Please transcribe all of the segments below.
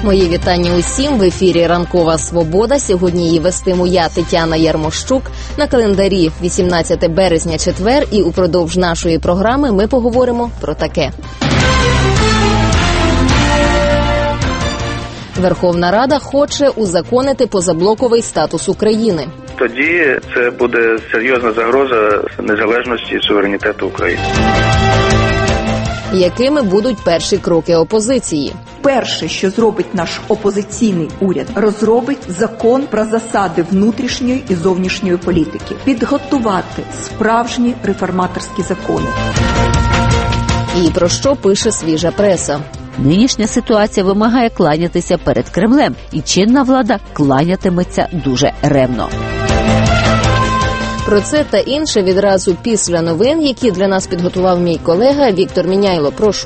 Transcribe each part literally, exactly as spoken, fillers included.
Мої вітання усім. В ефірі «Ранкова Свобода». Сьогодні її вестиму я, Тетяна Ярмощук. На календарі вісімнадцяте березня, четвер, і упродовж нашої програми ми поговоримо про таке. Верховна Рада хоче узаконити позаблоковий статус України. Тоді це буде серйозна загроза незалежності і суверенітету України. Якими будуть перші кроки опозиції? Перше, що зробить наш опозиційний уряд, розробить закон про засади внутрішньої і зовнішньої політики. Підготувати справжні реформаторські закони. І про що пише свіжа преса? Нинішня ситуація вимагає кланятися перед Кремлем, і чинна влада кланятиметься дуже ревно. Про це та інше відразу після новин, які для нас підготував мій колега Віктор Міняйло. Прошу.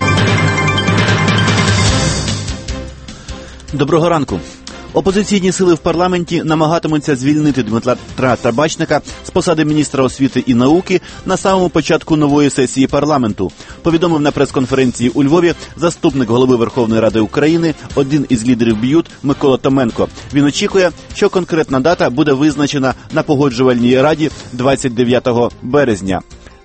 Доброго ранку. Опозиційні сили в парламенті намагатимуться звільнити Дмитра Табачника з посади міністра освіти і науки на самому початку нової сесії парламенту, повідомив на прес-конференції у Львові заступник голови Верховної Ради України, один із лідерів БЮТ Микола Томенко. Він очікує, що конкретна дата буде визначена на Погоджувальній раді двадцять дев'ятого березня.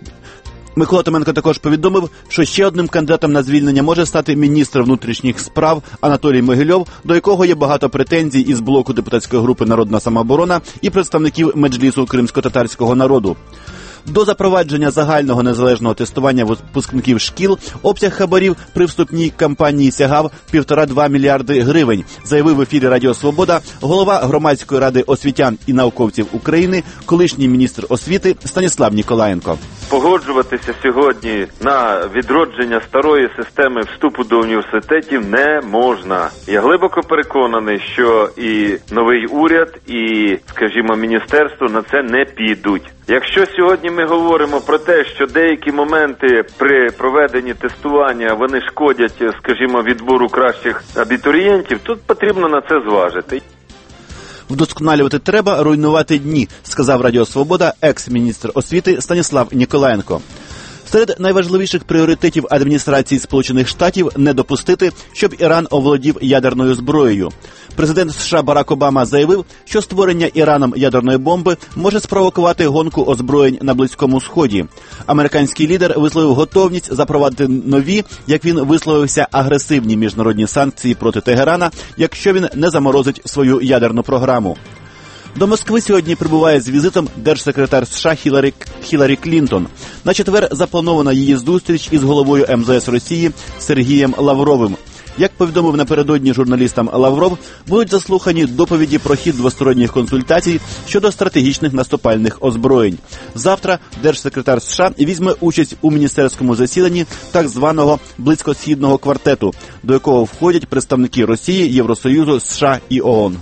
Микола Томенко також повідомив, що ще одним кандидатом на звільнення може стати міністр внутрішніх справ Анатолій Могильов, до якого є багато претензій із блоку депутатської групи «Народна самооборона» і представників Меджлісу кримськотатарського народу. До запровадження загального незалежного тестування випускників шкіл обсяг хабарів при вступній кампанії сягав півтора-два мільярди гривень, заявив в ефірі Радіо Свобода голова Громадської ради освітян і науковців України, колишній міністр освіти Станіслав Ніколаєнко. Погоджуватися сьогодні на відродження старої системи вступу до університетів не можна. Я глибоко переконаний, що і новий уряд, і, скажімо, міністерство на це не підуть. Якщо сьогодні ми говоримо про те, що деякі моменти при проведенні тестування вони шкодять, скажімо, відбору кращих абітурієнтів, тут потрібно на це зважити. Вдосконалювати треба, руйнувати дні, сказав Радіо Свобода екс-міністр освіти Станіслав Ніколаєнко. Серед найважливіших пріоритетів адміністрації Сполучених Штатів – не допустити, щоб Іран оволодів ядерною зброєю. Президент США Барак Обама заявив, що створення Іраном ядерної бомби може спровокувати гонку озброєнь на Близькому Сході. Американський лідер висловив готовність запровадити нові, як він висловився, агресивні міжнародні санкції проти Тегерана, якщо він не заморозить свою ядерну програму. До Москви сьогодні прибуває з візитом держсекретар США Хіларі, Хіларі Клінтон. На четвер запланована її зустріч із головою ем зе ес Росії Сергієм Лавровим. Як повідомив напередодні журналістам Лавров, будуть заслухані доповіді про хід двосторонніх консультацій щодо стратегічних наступальних озброєнь. Завтра держсекретар США візьме участь у міністерському засіданні так званого Близькосхідного квартету, до якого входять представники Росії, Євросоюзу, США і ООН.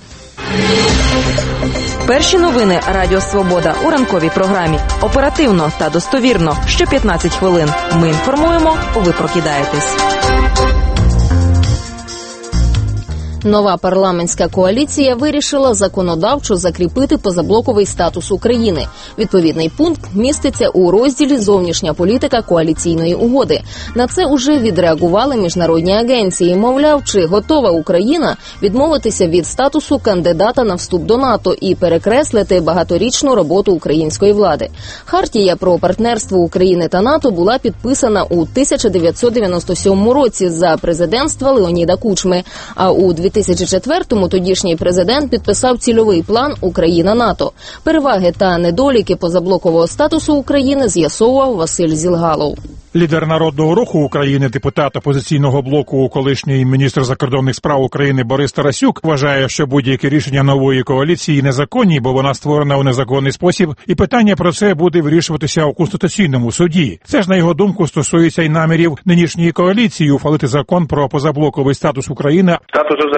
Перші новини Радіо Свобода у ранковій програмі. Оперативно та достовірно. Що п'ятнадцять хвилин. Ми інформуємо, ви прокидаєтесь. Нова парламентська коаліція вирішила законодавчо закріпити позаблоковий статус України. Відповідний пункт міститься у розділі «Зовнішня політика коаліційної угоди». На це уже відреагували міжнародні агенції. Мовляв, чи готова Україна відмовитися від статусу кандидата на вступ до НАТО і перекреслити багаторічну роботу української влади. Хартія про партнерство України та НАТО була підписана у тисяча дев'ятсот дев'яносто сьомому році за президентства Леоніда Кучми, а у дві тисячі четвертому тодішній президент підписав цільовий план «Україна-НАТО». Переваги та недоліки позаблокового статусу України з'ясовував Василь Зілгалов. Лідер Народного руху України, депутат опозиційного блоку, колишній міністр закордонних справ України Борис Тарасюк вважає, що будь-які рішення нової коаліції незаконні, бо вона створена у незаконний спосіб, і питання про це буде вирішуватися у Конституційному суді. Це ж, на його думку, стосується й намірів нинішньої коаліції ухвалити закон про позаблоковий статус України. Статус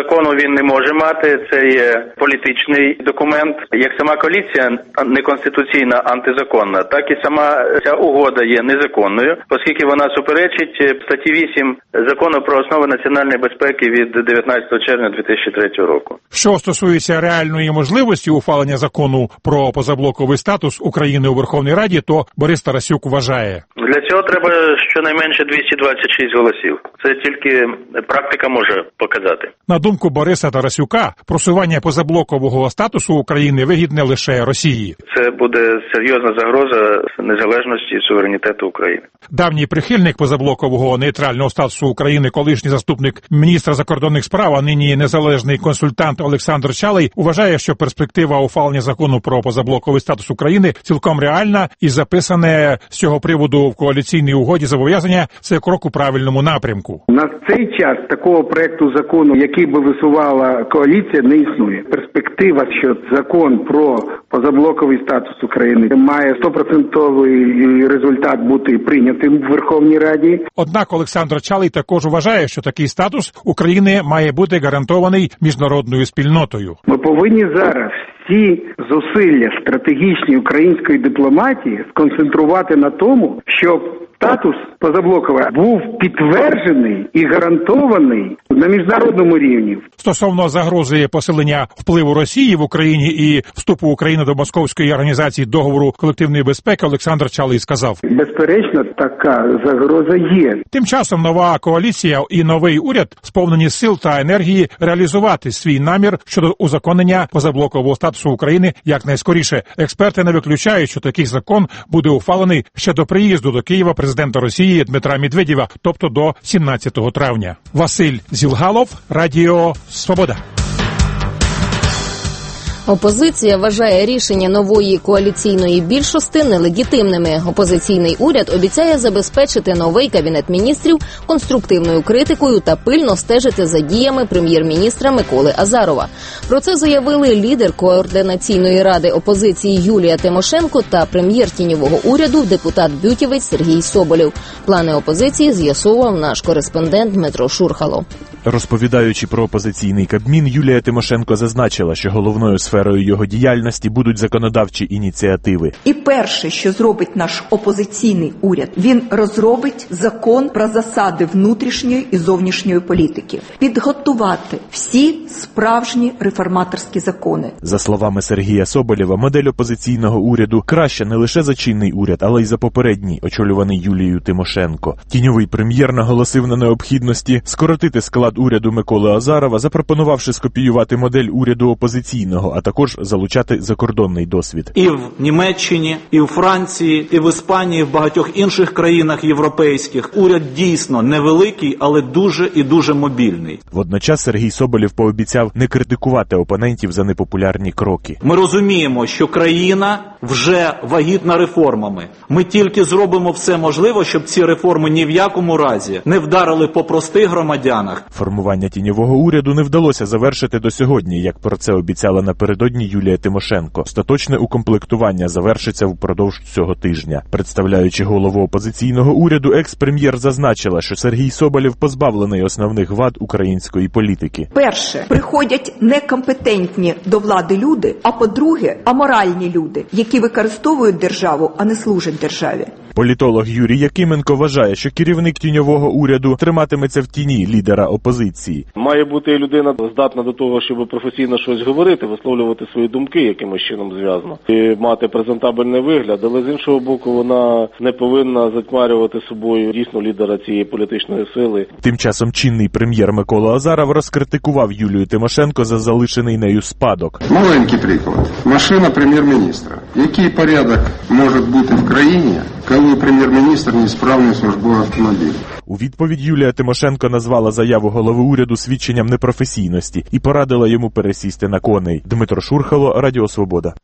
закону він не може мати, це є політичний документ. Як сама коаліція неконституційна, антизаконна, так і сама ця угода є незаконною, оскільки вона суперечить статті вісім Закону про основи національної безпеки від дев'ятнадцятого червня дві тисячі третього року. Що стосується реальної можливості ухвалення закону про позаблоковий статус України у Верховній Раді, то Борис Тарасюк вважає. Для цього треба щонайменше двісті двадцять шість голосів. Це тільки практика може показати. На думку Бориса Тарасюка, просування позаблокового статусу України вигідне лише Росії. Це буде серйозна загроза незалежності і суверенітету України. Давній прихильник позаблокового нейтрального статусу України, колишній заступник міністра закордонних справ, а нині незалежний консультант Олександр Чалий, вважає, що перспектива ухвалення закону про позаблоковий статус України цілком реальна і записане з цього приводу в коаліційній угоді зобов'язання – це крок у правильному напрямку. На цей час такого проекту закону, який би висувала коаліція, не існує. Перспектива, що закон про позаблоковий статус України має стопроцентовий результат бути прийнятим в Верховній Раді. Однак Олександр Чалий також вважає, що такий статус України має бути гарантований міжнародною спільнотою. Ми повинні зараз всі зусилля стратегічні української дипломатії сконцентрувати на тому, щоб статус позаблоковий був підтверджений і гарантований на міжнародному рівні. Стосовно загрози посилення впливу Росії в Україні і вступу України до Московської організації договору колективної безпеки, Олександр Чалий сказав. Безперечно, така загроза є. Тим часом нова коаліція і новий уряд сповнені сил та енергії реалізувати свій намір щодо узаконення позаблокового статусу України якнайскоріше. Експерти не виключають, що такий закон буде ухвалений ще до приїзду до Києва президента Росії Дмитра Медведєва, тобто до сімнадцятого травня. Василь Зілгалов, Радіо Свобода. Опозиція вважає рішення нової коаліційної більшості нелегітимними. Опозиційний уряд обіцяє забезпечити новий кабінет міністрів конструктивною критикою та пильно стежити за діями прем'єр-міністра Миколи Азарова. Про це заявили лідер Координаційної ради опозиції Юлія Тимошенко та прем'єр тіньового уряду депутат-бютівець Сергій Соболєв. Плани опозиції з'ясовував наш кореспондент Дмитро Шурхало. Розповідаючи про опозиційний Кабмін, Юлія Тимошенко зазначила, що головною сферою його діяльності будуть законодавчі ініціативи. І перше, що зробить наш опозиційний уряд, він розробить закон про засади внутрішньої і зовнішньої політики. Підготувати всі справжні реформаторські закони. За словами Сергія Соболєва, модель опозиційного уряду краща не лише за чинний уряд, але й за попередній, очолюваний Юлією Тимошенко. Тіньовий прем'єр наголосив на необхідності скоротити склад уряду Миколи Азарова, запропонувавши скопіювати модель уряду опозиційного, а також залучати закордонний досвід. І в Німеччині, і в Франції, і в Іспанії, і в багатьох інших країнах європейських уряд дійсно невеликий, але дуже і дуже мобільний. Водночас Сергій Соболєв пообіцяв не критикувати опонентів за непопулярні кроки. Ми розуміємо, що країна вже вагітна реформами. Ми тільки зробимо все можливе, щоб ці реформи ні в якому разі не вдарили по простих громадянах. Формування тіньового уряду не вдалося завершити до сьогодні, як про це обіцяла напередодні Юлія Тимошенко. Остаточне укомплектування завершиться впродовж цього тижня. Представляючи голову опозиційного уряду, екс-прем'єр зазначила, що Сергій Соболєв позбавлений основних вад української політики. Перше, приходять некомпетентні до влади люди, а по-друге, аморальні люди, які використовують державу, а не служать державі. Політолог Юрій Якименко вважає, що керівник тіньового уряду триматиметься в тіні лідера опозиції. Має бути людина здатна до того, щоб професійно щось говорити, висловлювати свої думки якимось чином зв'язано, і мати презентабельний вигляд, але з іншого боку вона не повинна затьмарювати собою дійсно лідера цієї політичної сили. Тим часом чинний прем'єр Микола Азаров розкритикував Юлію Тимошенко за залишений нею спадок. Маленький приклад. Машина прем'єр-міністра. Який порядок може бути в країні, коли прем'єр-міністр несправний службовий автомобіль? У відповідь Юлія Тимошенко назвала заяву голови уряду свідченням непрофесійності і порадила йому пересісти на коней. Дмитро Шурхало, Радіо Свобода.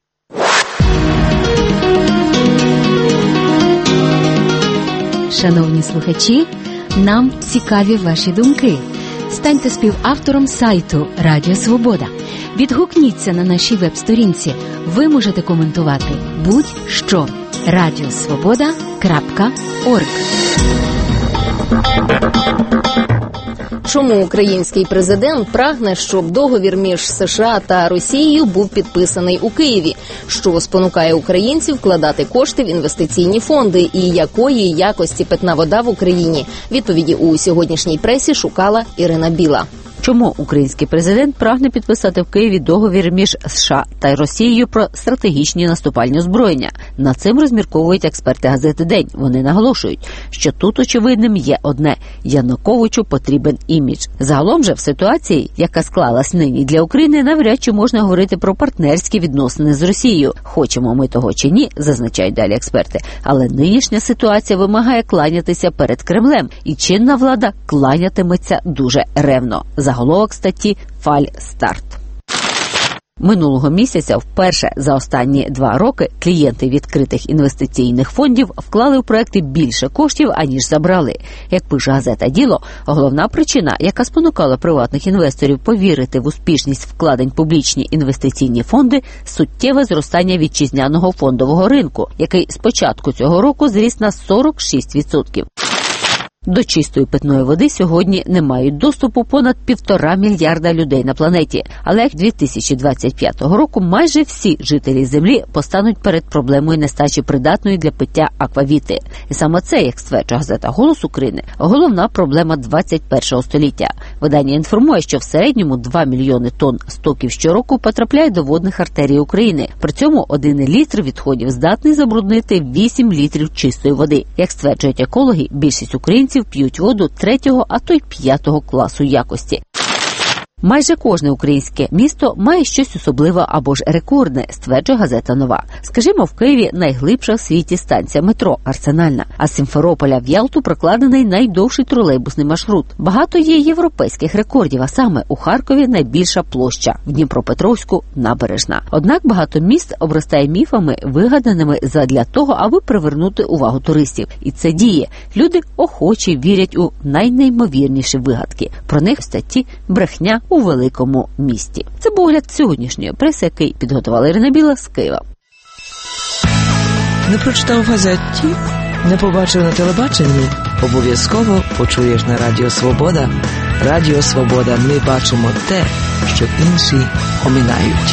Шановні слухачі, нам цікаві ваші думки. Станьте співавтором сайту Радіо Свобода. Відгукніться на нашій веб-сторінці. Ви можете коментувати будь-що. радіосвобода крапка орг. Чому український президент прагне, щоб договір між США та Росією був підписаний у Києві? Що спонукає українців вкладати кошти в інвестиційні фонди? І якої якості питна вода в Україні? Відповіді у сьогоднішній пресі шукала Ірина Біла. Чому український президент прагне підписати в Києві договір між США та Росією про стратегічні наступальні озброєння? Над цим розмірковують експерти газети «День». Вони наголошують, що тут очевидним є одне – Януковичу потрібен імідж. Загалом же в ситуації, яка склалась нині для України, навряд чи можна говорити про партнерські відносини з Росією. Хочемо ми того чи ні, зазначають далі експерти, але нинішня ситуація вимагає кланятися перед Кремлем, і чинна влада кланятиметься дуже ревно. Заголовок статті «Фальстарт». Минулого місяця вперше за останні два роки клієнти відкритих інвестиційних фондів вклали у проекти більше коштів, аніж забрали. Як пише газета «Діло», головна причина, яка спонукала приватних інвесторів повірити в успішність вкладень публічні інвестиційні фонди – суттєве зростання вітчизняного фондового ринку, який з початку цього року зріс на сорок шість відсотків. До чистої питної води сьогодні не мають доступу понад півтора мільярда людей на планеті. Але дві тисячі двадцять п'ятого року майже всі жителі Землі постануть перед проблемою нестачі придатної для пиття аквавіти. І саме це, як стверджує газета «Голос України», головна проблема двадцять першого століття. Видання інформує, що в середньому два мільйони тонн стоків щороку потрапляють до водних артерій України. При цьому один літр відходів здатний забруднити вісім літрів чистої води. Як стверджують екологи, більшість українців п'ють воду третього, а то й п'ятого класу якості. Майже кожне українське місто має щось особливе або ж рекордне, стверджує газета «Нова». Скажімо, в Києві найглибша в світі станція метро «Арсенальна», а з Сімферополя в Ялту прокладений найдовший тролейбусний маршрут. Багато є європейських рекордів, а саме у Харкові найбільша площа, в Дніпропетровську – набережна. Однак багато міст обростає міфами, вигаданими задля того, аби привернути увагу туристів. І це діє. Люди охоче вірять у найнеймовірніші вигадки. Про них в статті «Брехня у великому місті». Це був огляд сьогоднішньої преси, який підготувала Ірина Біла з Києва. Не прочитав в газеті? Не побачив на телебаченні? Обов'язково почуєш на Радіо Свобода. Радіо Свобода. Ми бачимо те, що інші оминають.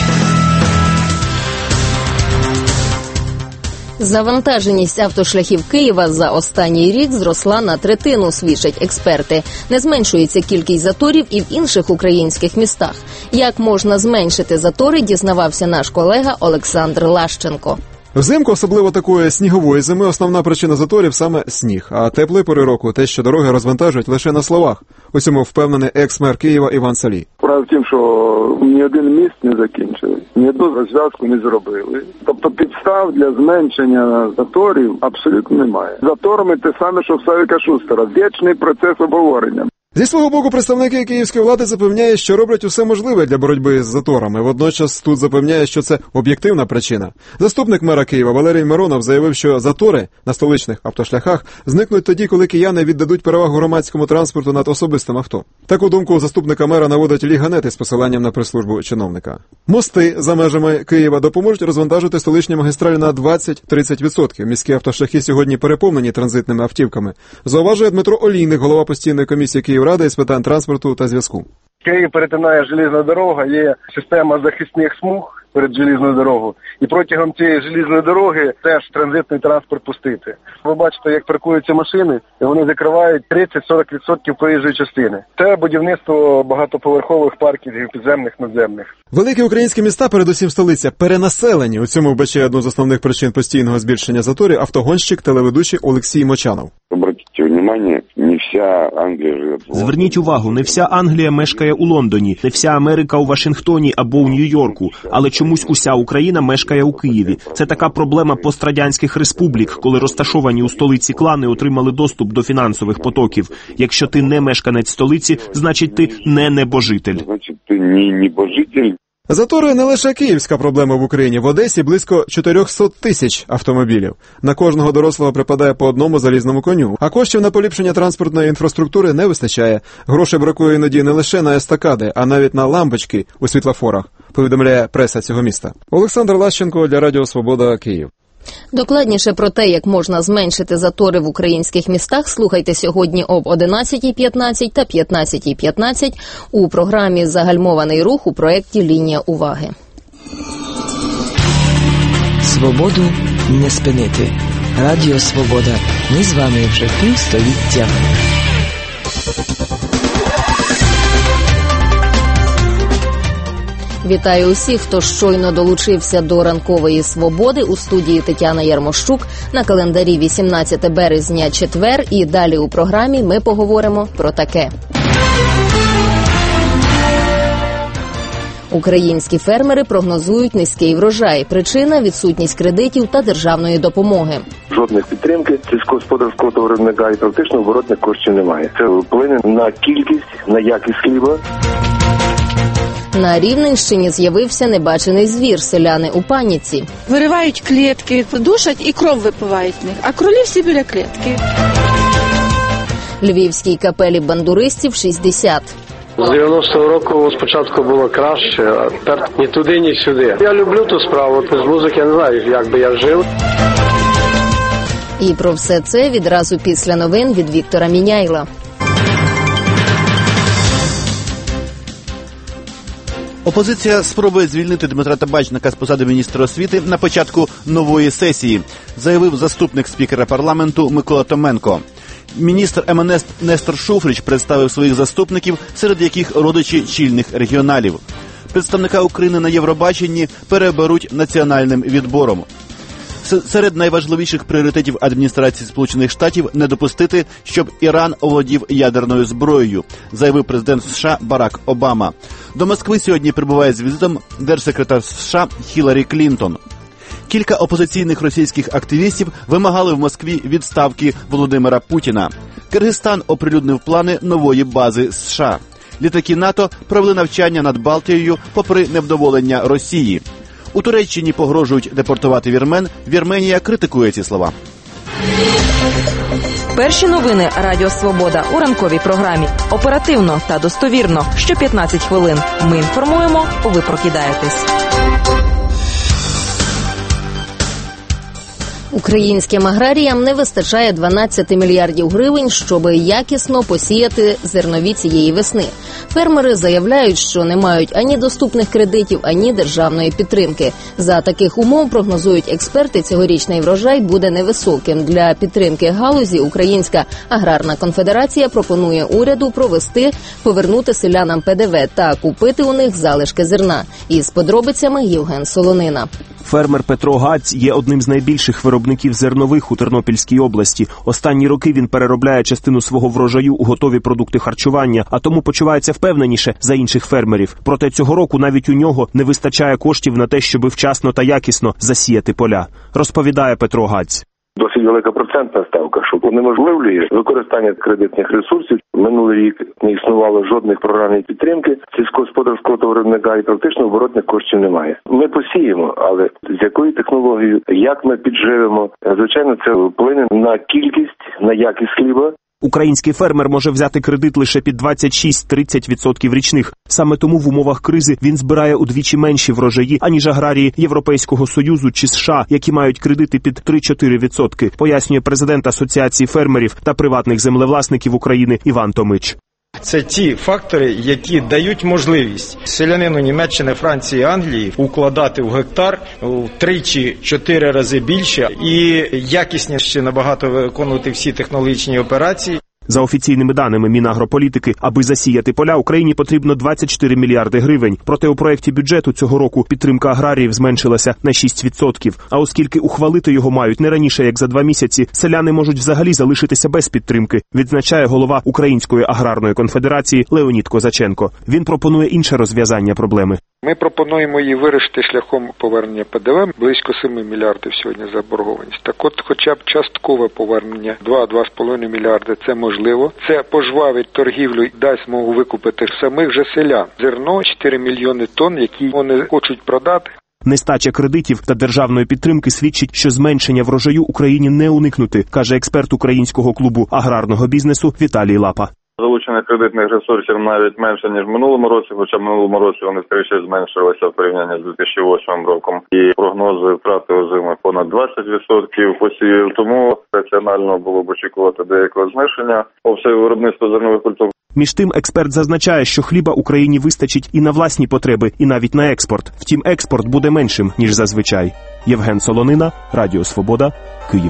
Завантаженість автошляхів Києва за останній рік зросла на третину, свідчать експерти. Не зменшується кількість заторів і в інших українських містах. Як можна зменшити затори, дізнавався наш колега Олександр Лащенко. Взимку, особливо такої снігової зими, основна причина заторів саме сніг. А теплої пори року – те, що дороги розвантажують лише на словах. У цьому впевнений екс-мер Києва Іван Салій. Справа в тім, що ні один міст не закінчили, ні одну розв'язку не зробили. Тобто підстав для зменшення заторів абсолютно немає. Заторами те саме, що в Савіка Шустера. Вічний процес обговорення. Зі свого боку, представники київської влади запевняють, що роблять усе можливе для боротьби з заторами. Водночас тут запевняє, що це об'єктивна причина. Заступник мера Києва Валерій Миронов заявив, що затори на столичних автошляхах зникнуть тоді, коли кияни віддадуть перевагу громадському транспорту над особистим авто. Таку думку заступника мера наводить Ліга.нет із посиланням на прес-службу чиновника. Мости за межами Києва допоможуть розвантажити столичні магістралі на двадцять-тридцять відсотків. Міські автошляхи сьогодні переповнені транзитними автівками. Зауважує Дмитро Олійник, голова постійної комісії Київради з питань транспорту та зв'язку. Київ перетинає желізна дорога, є система захисних смуг перед желізною дорогою. І протягом цієї желізної дороги теж транзитний транспорт пустити. Ви бачите, як паркуються машини, і вони закривають тридцять-сорок відсотків проїжджої частини. Це будівництво багатоповерхових паркінгів, підземних, надземних. Великі українські міста, передусім столиця, перенаселені. У цьому вбачає одну з основних причин постійного збільшення заторів автогонщик, телеведучий Олексій Мочанов. Обратіть увагу, не вся Англія живе. Зверніть увагу, не вся Англія мешкає у Лондоні, не вся Америка у Вашингтоні або у Нью-Йорку, але чомусь уся Україна мешкає у Києві. Це така проблема пострадянських республік, коли розташовані у столиці клани отримали доступ до фінансових потоків. Якщо ти не мешканець столиці, значить ти не небожитель. Значить ти не небожитель. Затори не лише київська проблема в Україні. В Одесі близько чотириста тисяч автомобілів. На кожного дорослого припадає по одному залізному коню. А коштів на поліпшення транспортної інфраструктури не вистачає. Грошей бракує іноді не лише на естакади, а навіть на лампочки у світлофорах, повідомляє преса цього міста. Олександр Лащенко для Радіо Свобода, Київ. Докладніше про те, як можна зменшити затори в українських містах, слухайте сьогодні об одинадцятій п'ятнадцять та п'ятнадцятій п'ятнадцять у програмі «Загальмований рух» у проєкті «Лінія уваги». Свободу не спинити. Радіо Свобода. Ми з вами вже півстоліття. Вітаю усіх, хто щойно долучився до ранкової свободи. У студії Тетяна Ярмощук. На календарі вісімнадцяте березня, четвер. І далі у програмі ми поговоримо про таке. Українські фермери прогнозують низький врожай. Причина – відсутність кредитів та державної допомоги. Жодних підтримки сільськогосподарського товаровиробника і практично оборотних коштів немає. Це вплине на кількість, на якість хліба. На Рівненщині з'явився небачений звір. Селяни у паніці. Виривають клітки, душать і кров випивають в них, а кролі всі біля клітки. Львівській капелі бандуристів шістдесят. З дев'яностого року спочатку було краще, а тепер ні туди, ні сюди. Я люблю ту справу, без музики я не знаю, як би я жив. І про все це відразу після новин від Віктора Міняйла. Опозиція спробує звільнити Дмитра Табачника з посади міністра освіти на початку нової сесії, заявив заступник спікера парламенту Микола Томенко. Міністр ем ен ес Нестор Шуфрич представив своїх заступників, серед яких родичі чільних регіоналів. Представника України на Євробаченні переоберуть національним відбором. Серед найважливіших пріоритетів адміністрації Сполучених Штатів не допустити, щоб Іран оволодів ядерною зброєю, заявив президент США Барак Обама. До Москви сьогодні прибуває з візитом держсекретар США Хіларі Клінтон. Кілька опозиційних російських активістів вимагали в Москві відставки Володимира Путіна. Киргизстан оприлюднив плани нової бази США. Літаки НАТО провели навчання над Балтією попри невдоволення Росії. У Туреччині погрожують депортувати вірмен. Вірменія критикує ці слова. Перші новини Радіо Свобода у ранковій програмі. Оперативно та достовірно. Що п'ятнадцять хвилин. Ми інформуємо, ви прокидаєтесь. Українським аграріям не вистачає дванадцять мільярдів гривень, щоб якісно посіяти зернові цієї весни. Фермери заявляють, що не мають ані доступних кредитів, ані державної підтримки. За таких умов, прогнозують експерти, цьогорічний врожай буде невисоким. Для підтримки галузі Українська аграрна конфедерація пропонує уряду провести, повернути селянам пе де ве та купити у них залишки зерна. Із подробицями Євген Солонина. Фермер Петро Гаць є одним з найбільших виробників зернових у Тернопільській області. Останні роки він переробляє частину свого врожаю у готові продукти харчування, а тому почувається впевненіше за інших фермерів. Проте цього року навіть у нього не вистачає коштів на те, щоб вчасно та якісно засіяти поля, розповідає Петро Гаць. Досить велика процентна ставка, що унеможливлює використання кредитних ресурсів. Минулий рік не існувало жодних програм підтримки сільськогосподарського товаровиробника і практично оборотних коштів немає. Ми посіємо, але з якою технологією, як ми підживемо, звичайно, це вплине на кількість, на якість хліба. Український фермер може взяти кредит лише під двадцять шість - тридцять відсотків річних. Саме тому в умовах кризи він збирає удвічі менші врожаї, аніж аграрії Європейського Союзу чи США, які мають кредити під три-чотири відсотки, пояснює президент Асоціації фермерів та приватних землевласників України Іван Томич. Це ті фактори, які дають можливість селянину Німеччини, Франції, Англії укладати в гектар в три-чотири рази більше і якісніше набагато виконувати всі технологічні операції. За офіційними даними Мінагрополітики, аби засіяти поля, Україні потрібно двадцять чотири мільярди гривень. Проте у проєкті бюджету цього року підтримка аграріїв зменшилася на шість відсотків. А оскільки ухвалити його мають не раніше, як за два місяці, селяни можуть взагалі залишитися без підтримки, відзначає голова Української аграрної конфедерації Леонід Козаченко. Він пропонує інше розв'язання проблеми. Ми пропонуємо її вирішити шляхом повернення пе де ве, близько семи мільярдів сьогодні заборгованість. Так от хоча б часткове повернення два-два з половиною мільярди – це можливо. Це пожвавить торгівлю і дасть змогу викупити самих же селян. Зерно – чотири мільйони тонн, які вони хочуть продати. Нестача кредитів та державної підтримки свідчить, що зменшення врожаю Україні не уникнути, каже експерт Українського клубу аграрного бізнесу Віталій Лапа. Залучення кредитних ресурсів навіть менше, ніж в минулому році, хоча в минулому році вони втричі зменшилися в порівнянні з дві тисячі восьмим роком. І прогнози втрати озими понад двадцять відсотків посівів, тому раціонально було б очікувати деякого зменшення обсягу виробництва зернових культур. Між тим, експерт зазначає, що хліба Україні вистачить і на власні потреби, і навіть на експорт. Втім, експорт буде меншим, ніж зазвичай. Євген Солонина, Радіо Свобода, Київ.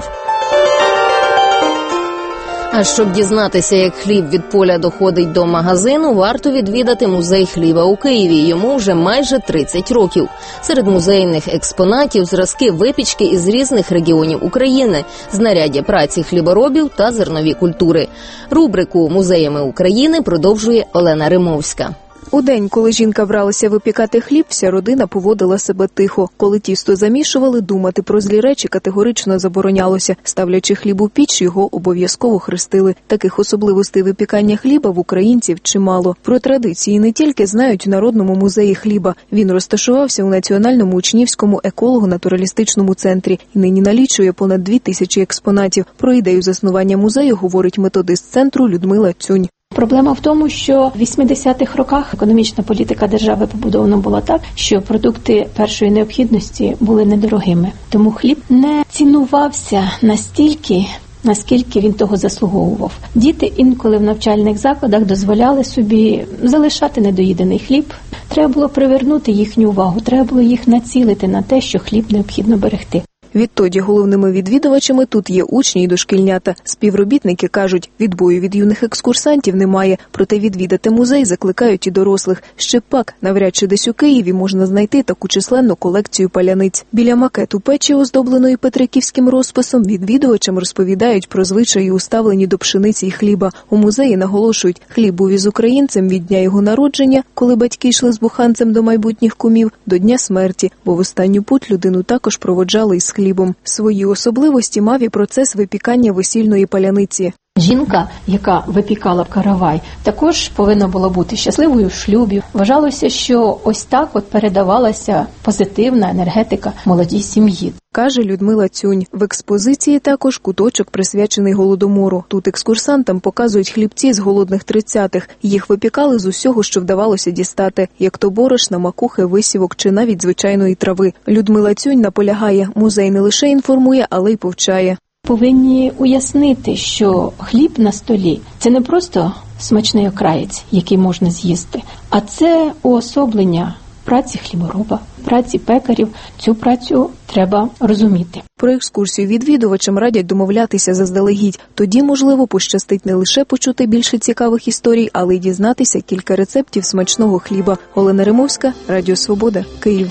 А щоб дізнатися, як хліб від поля доходить до магазину, варто відвідати музей хліба у Києві. Йому вже майже тридцять років. Серед музейних експонатів зразки випічки із різних регіонів України, знаряддя праці хліборобів та зернові культури. Рубрику «Музеями України» продовжує Олена Римовська. У день, коли жінка бралася випікати хліб, вся родина поводила себе тихо. Коли тісто замішували, думати про злі речі категорично заборонялося. Ставлячи хліб у піч, його обов'язково хрестили. Таких особливостей випікання хліба в українців чимало. Про традиції не тільки знають в Народному музеї хліба. Він розташувався у Національному учнівському еколого-натуралістичному центрі і нині налічує понад дві тисячі експонатів. Про ідею заснування музею говорить методист центру Людмила Цюнь. Проблема в тому, що в вісімдесятих роках економічна політика держави побудована була так, що продукти першої необхідності були недорогими. Тому хліб не цінувався настільки, наскільки він того заслуговував. Діти інколи в навчальних закладах дозволяли собі залишати недоїдений хліб. Треба було привернути їхню увагу, треба було їх націлити на те, що хліб необхідно берегти. Відтоді головними відвідувачами тут є учні і дошкільнята. Співробітники кажуть, відбою від юних екскурсантів немає, проте відвідати музей закликають і дорослих. Ще пак, навряд чи десь у Києві можна знайти таку численну колекцію паляниць. Біля макету печі, оздобленої петриківським розписом, відвідувачам розповідають про звичаї, уставлені до пшениці й хліба. У музеї наголошують, хліб був із українцем від дня його народження, коли батьки йшли з буханцем до майбутніх кумів, до дня смерті, бо в останню путь людину також проводжали із хлібом. Свої особливості мав і процес випікання весільної паляниці. Жінка, яка випікала каравай, також повинна була бути щасливою в шлюбі. Вважалося, що ось так от передавалася позитивна енергетика молодій сім'ї. Каже Людмила Цюнь. В експозиції також куточок присвячений Голодомору. Тут екскурсантам показують хлібці з голодних тридцятих. Їх випікали з усього, що вдавалося дістати, як то борошна, макухи, висівок чи навіть звичайної трави. Людмила Цюнь наполягає, музей не лише інформує, але й повчає. Повинні уяснити, що хліб на столі – це не просто смачний окраєць, який можна з'їсти, а це уособлення праці хлібороба, праці пекарів. Цю працю треба розуміти. Про екскурсію відвідувачам радять домовлятися заздалегідь. Тоді, можливо, пощастить не лише почути більше цікавих історій, але й дізнатися кілька рецептів смачного хліба. Олена Римовська, Радіо Свобода, Київ.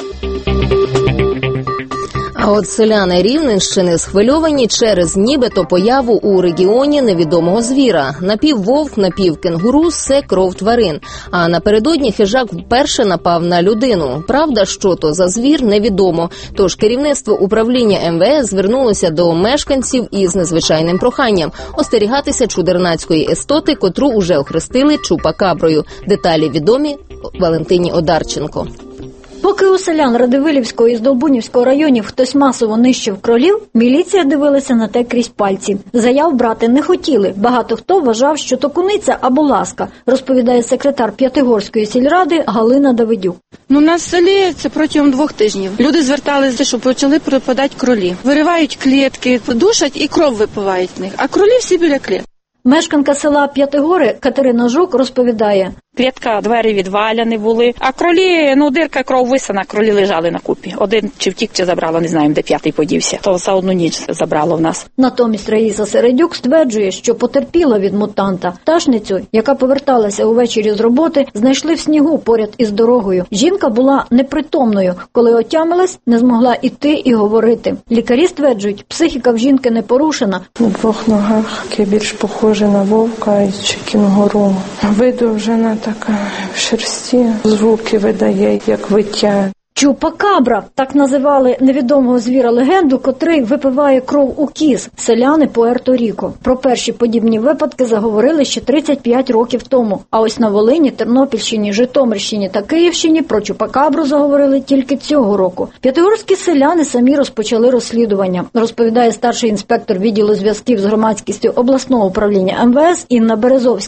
А от селяни Рівненщини схвильовані через нібито появу у регіоні невідомого звіра. Напіввовк, напівкенгуру – все кров тварин. А напередодні хижак вперше напав на людину. Правда, що то за звір, невідомо. Тож керівництво управління ем ве ес звернулося до мешканців із незвичайним проханням – остерігатися чудернацької істоти, котру уже охрестили чупакаброю. Деталі відомі Валентині Одарченко. Поки у селян Радивилівського і Здолбунівського районів хтось масово нищив кролів, міліція дивилася на те крізь пальці. Заяв брати не хотіли. Багато хто вважав, що то куниця або ласка, розповідає секретар П'ятигорської сільради Галина Давидюк. Ну, на селі це протягом двох тижнів. Люди зверталися, що почали пропадати кролі. Виривають клітки, душать і кров випивають з них. А кролі всі біля клітки. Мешканка села П'ятигори Катерина Жук розповідає. Клітка, двері відваляні були, а кролі, ну, дирка, кров висана, кролі лежали на купі. Один чи втік, чи забрало, не знаємо, де п'ятий подівся. То за одну ніч забрало в нас. Натомість Раїса Середюк стверджує, що потерпіла від мутанта. Пташницю, яка поверталася увечері з роботи, знайшли в снігу поряд із дорогою. Жінка була непритомною. Коли отямилась, не змогла іти і говорити. Лікарі стверджують, психіка в жінки не порушена. На двох ногах, яке більш похоже на вовка чи кінгуру. Видовжена така в шерсті, звуки видає, як виття. Чупакабра – так називали невідомого звіра-легенду, котрий випиває кров у кіз. Селяни Пуерто-Ріко. Про перші подібні випадки заговорили ще тридцять п'ять років тому. А ось на Волині, Тернопільщині, Житомирщині та Київщині про чупакабру заговорили тільки цього року. П'ятигорські селяни самі розпочали розслідування, розповідає старший інспектор відділу зв'язків з громадськістю обласного управління ем ве ес Інна Березовська.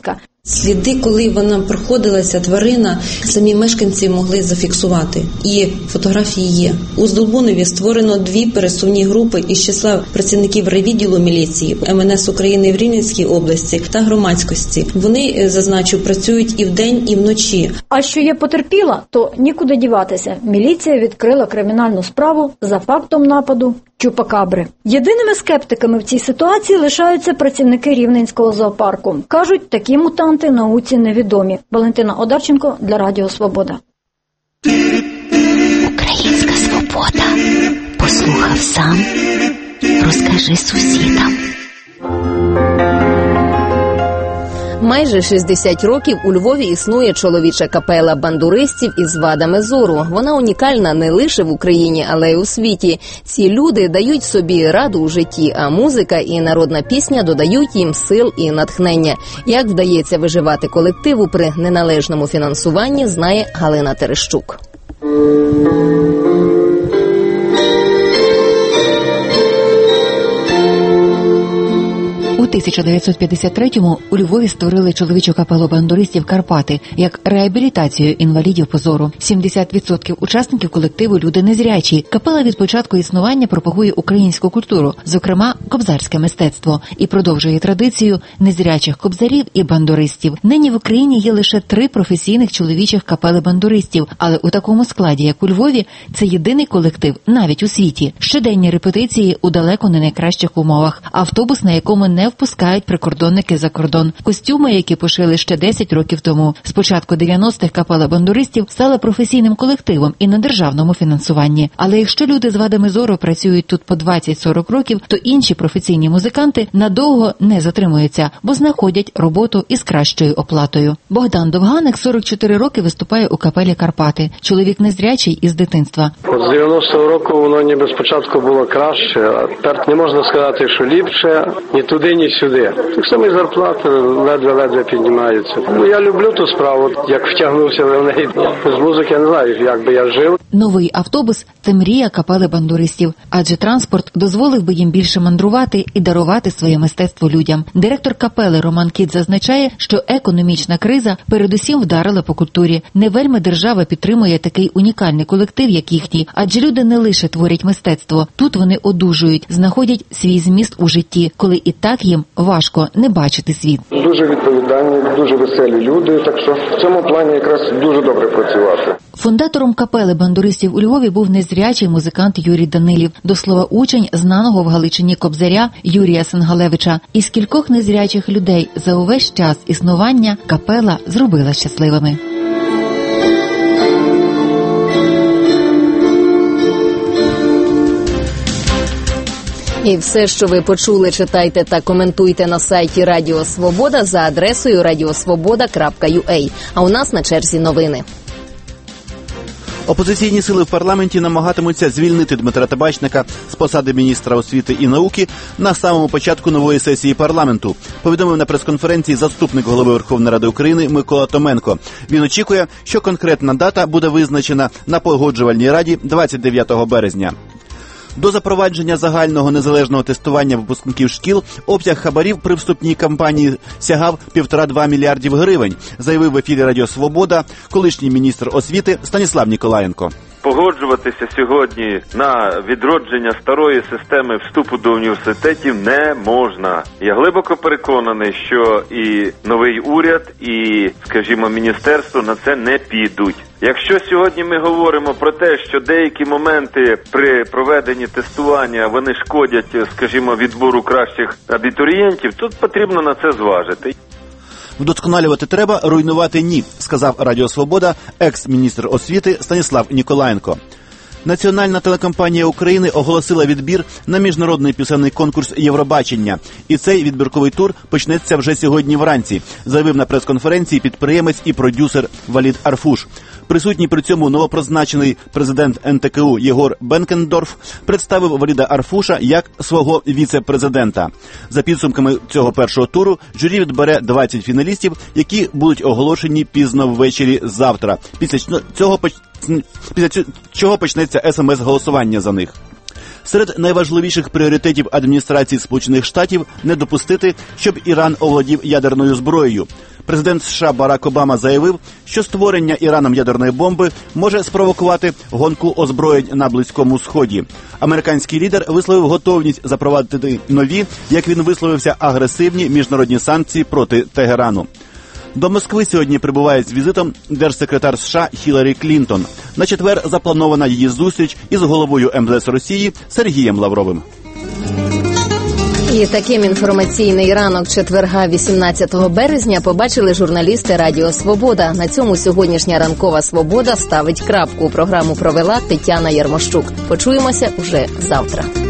Сліди, коли вона проходилася, тварина, самі мешканці могли зафіксувати. І фотографії є. У Здолбунові створено дві пересувні групи із числа працівників райвідділу міліції, ем ен ес України в Рівненській області та громадськості. Вони, зазначу, працюють і вдень, і вночі. А що є потерпіла, то нікуди діватися. Міліція відкрила кримінальну справу за фактом нападу чупакабри. Єдиними скептиками в цій ситуації лишаються працівники Рівненського зоопарку. Кажуть, такі мутанти науці невідомі. Валентина Одарченко для Радіо Свобода. Українська свобода. Послухав сам, розкажи сусідам. Майже шістдесят років у Львові існує чоловіча капела бандуристів із вадами зору. Вона унікальна не лише в Україні, але й у світі. Ці люди дають собі раду у житті, а музика і народна пісня додають їм сил і натхнення. Як вдається виживати колективу при неналежному фінансуванні, знає Галина Терещук. У тисяча дев'ятсот п'ятдесят третьому у Львові створили чоловічу капелу бандуристів «Карпати» як реабілітацію інвалідів по зору. сімдесят відсотків учасників колективу – люди незрячі. Капела від початку існування пропагує українську культуру, зокрема кобзарське мистецтво, і продовжує традицію незрячих кобзарів і бандуристів. Нині в Україні є лише три професійних чоловічих капели бандуристів, але у такому складі, як у Львові, це єдиний колектив навіть у світі. Щоденні репетиції у далеко не найкращих умовах. Автобус, на якому не впускають прикордонники за кордон. Костюми, які пошили ще десять років тому. З початку дев'яностих капела бандуристів стала професійним колективом і на державному фінансуванні. Але якщо люди з вадами зору працюють тут по двадцять-сорок років, то інші професійні музиканти надовго не затримуються, бо знаходять роботу із кращою оплатою. Богдан Довганик сорок чотири роки виступає у капелі «Карпати». Чоловік незрячий із дитинства. З дев'яностого року воно ніби спочатку було краще, а тепер не можна сказати, що ліпше, ні туди, ні сюди. Так само і зарплати ледве-ледве піднімаються. Ну, я люблю ту справу, як втягнувся в неї. З музики я не знаю, як би я жив. Новий автобус – це мрія капели бандуристів, адже транспорт дозволив би їм більше мандрувати і дарувати своє мистецтво людям. Директор капели Роман Кіт зазначає, що економічна криза передусім вдарила по культурі. Не вельми держава підтримує такий унікальний колектив, як їхній, адже люди не лише творять мистецтво. Тут вони одужують, знаходять свій зміст у житті, коли і так їм важко не бачити світ. Дуже відповідальні, дуже веселі люди, так що в цьому плані якраз дуже добре працювати. Фундатором капели бандуристів у Львові був незрячий музикант Юрій Данилів, до слова учень знаного в Галичині кобзаря Юрія Сенгалевича. Із кількох незрячих людей за увесь час існування капела зробила щасливими. І все, що ви почули, читайте та коментуйте на сайті Радіо Свобода за адресою радіосвобода крапка ю а. А у нас на черзі новини. Опозиційні сили в парламенті намагатимуться звільнити Дмитра Табачника з посади міністра освіти і науки на самому початку нової сесії парламенту, повідомив на прес-конференції заступник голови Верховної Ради України Микола Томенко. Він очікує, що конкретна дата буде визначена на Погоджувальній раді двадцять дев'ятого березня. До запровадження загального незалежного тестування випускників шкіл обсяг хабарів при вступній кампанії сягав півтора-два мільярдів гривень, заявив в ефірі Радіо Свобода колишній міністр освіти Станіслав Ніколаєнко. Погоджуватися сьогодні на відродження старої системи вступу до університетів не можна. Я глибоко переконаний, що і новий уряд, і, скажімо, міністерство на це не підуть. Якщо сьогодні ми говоримо про те, що деякі моменти при проведенні тестування вони шкодять, скажімо, відбору кращих абітурієнтів, тут потрібно на це зважити. Вдосконалювати треба, руйнувати ні, сказав Радіо Свобода екс-міністр освіти Станіслав Ніколаєнко. Національна телекомпанія України оголосила відбір на міжнародний пісенний конкурс «Євробачення». І цей відбірковий тур почнеться вже сьогодні вранці, заявив на прес-конференції підприємець і продюсер Валід Арфуш. Присутній при цьому новопрозначений президент ен те ке у Єгор Бенкендорф представив Валіда Арфуша як свого віце-президента. За підсумками цього першого туру журі відбере двадцять фіналістів, які будуть оголошені пізно ввечері завтра. Після цього, після чого почнеться ес ем ес-голосування за них. Серед найважливіших пріоритетів адміністрації Сполучених Штатів – не допустити, щоб Іран оволодів ядерною зброєю. Президент США Барак Обама заявив, що створення Іраном ядерної бомби може спровокувати гонку озброєнь на Близькому Сході. Американський лідер висловив готовність запровадити нові, як він висловився, агресивні міжнародні санкції проти Тегерану. До Москви сьогодні прибуває з візитом держсекретар США Хіларі Клінтон. На четвер запланована її зустріч із головою ем зе ес Росії Сергієм Лавровим. І таким інформаційний ранок четверга, вісімнадцятого березня, побачили журналісти Радіо Свобода. На цьому сьогоднішня ранкова «Свобода» ставить крапку. Програму провела Тетяна Ярмощук. Почуємося уже завтра.